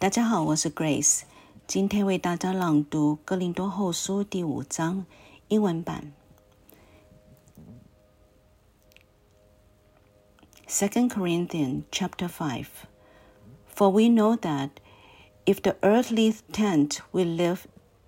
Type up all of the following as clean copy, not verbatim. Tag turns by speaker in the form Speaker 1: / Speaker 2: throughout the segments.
Speaker 1: 大家好，我是 Grace， 今天为大家朗读哥林多后书第5章英文版。2 Corinthians chapter 5. For we know that if the earthly tent we live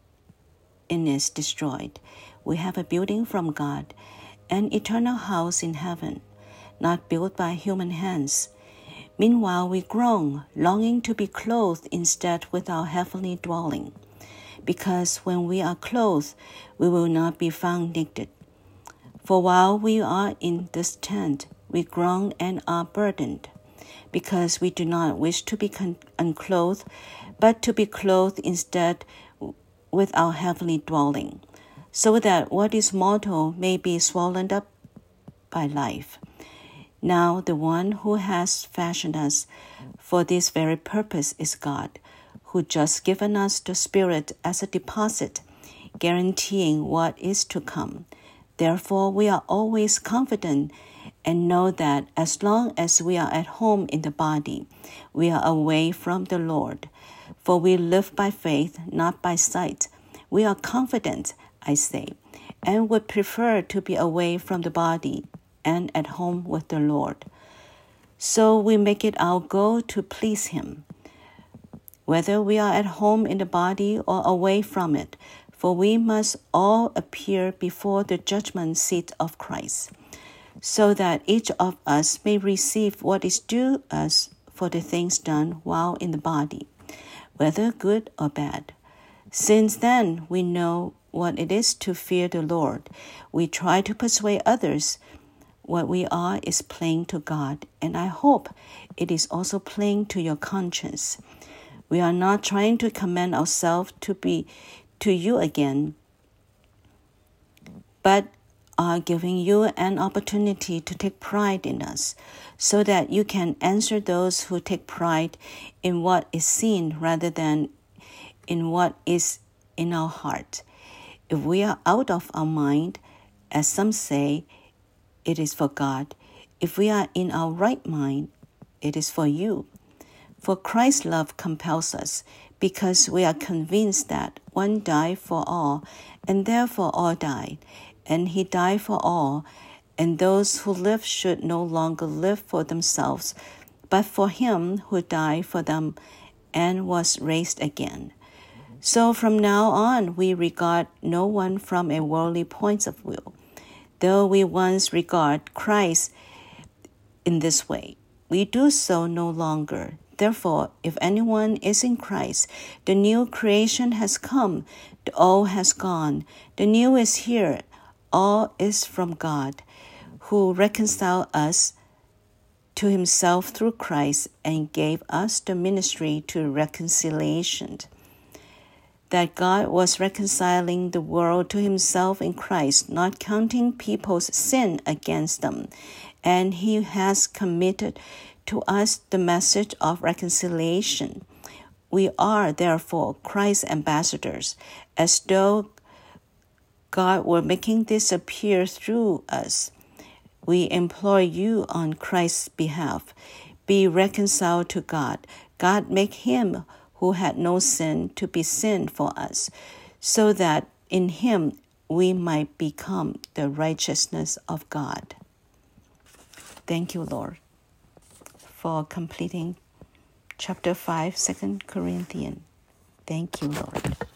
Speaker 1: in is destroyed, we have a building from God, an eternal house in heaven, not built by human hands. Meanwhile we groan, longing to be clothed instead with our heavenly dwelling, because when we are clothed, we will not be found naked. For while we are in this tent, we groan and are burdened, because we do not wish to be unclothed, but to be clothed instead with our heavenly dwelling, so that what is mortal may be swallowed up by life. Now the one who has fashioned us for this very purpose is God, who just given us the Spirit as a deposit, guaranteeing what is to come. Therefore we are always confident and know that as long as we are at home in the body, we are away from the Lord. For we live by faith, not by sight. We are confident, I say, and would prefer to be away from the body and at home with the Lord. So we make it our goal to please Him, whether we are at home in the body or away from it, for we must all appear before the judgment seat of Christ, so that each of us may receive what is due us for the things done while in the body, whether good or bad. Since then we know what it is to fear the Lord, we try to persuade others. What we are is plain to God, and I hope it is also plain to your conscience. We are not trying to commend ourselves to you again, but are giving you an opportunity to take pride in us, so that you can answer those who take pride in what is seen rather than in what is in our heart. If we are out of our mind, as some say, it is for God. If we are in our right mind, it is for you. For Christ's love compels us, because we are convinced that one died for all, and therefore all died, and He died for all, and those who live should no longer live for themselves, but for Him who died for them and was raised again. So from now on we regard no one from a worldly point of view. Though we once regard Christ in this way, we do so no longer. Therefore, if anyone is in Christ, the new creation has come, the old has gone, the new is here. All is from God, who reconciled us to Himself through Christ and gave us the ministry to reconciliation. That God was reconciling the world to Himself in Christ, not counting people's sin against them, and He has committed to us the message of reconciliation. We are, therefore, Christ's ambassadors, as though God were making this appear through us. We implore you on Christ's behalf, be reconciled to God. God make Him who had no sin to be sin for us, so that in Him we might become the righteousness of God. Thank you, Lord, for completing chapter 5, 2 Corinthians. Thank you, Lord.